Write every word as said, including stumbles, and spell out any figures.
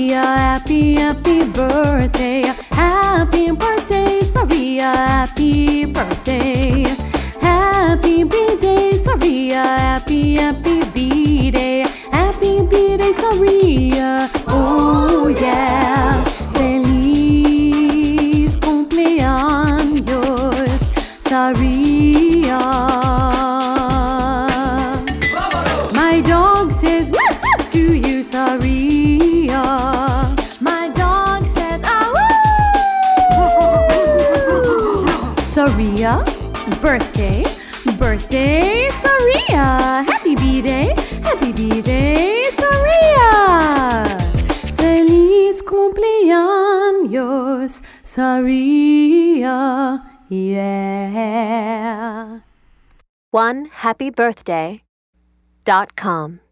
Saria, happy, happy birthday. Happy birthday, Saria, happy birthday. Happy B-Day, Saria, happy, happy B-Day. Happy B-Day, Saria, oh yeah. Feliz cumpleaños, Saria. My dog says woof woof to you, Saria. My dog says ah woo. Saria, birthday, birthday, Saria. Happy B-Day, happy B-Day, Saria. Feliz cumpleaños, Saria, yeah. one happy birthday dot com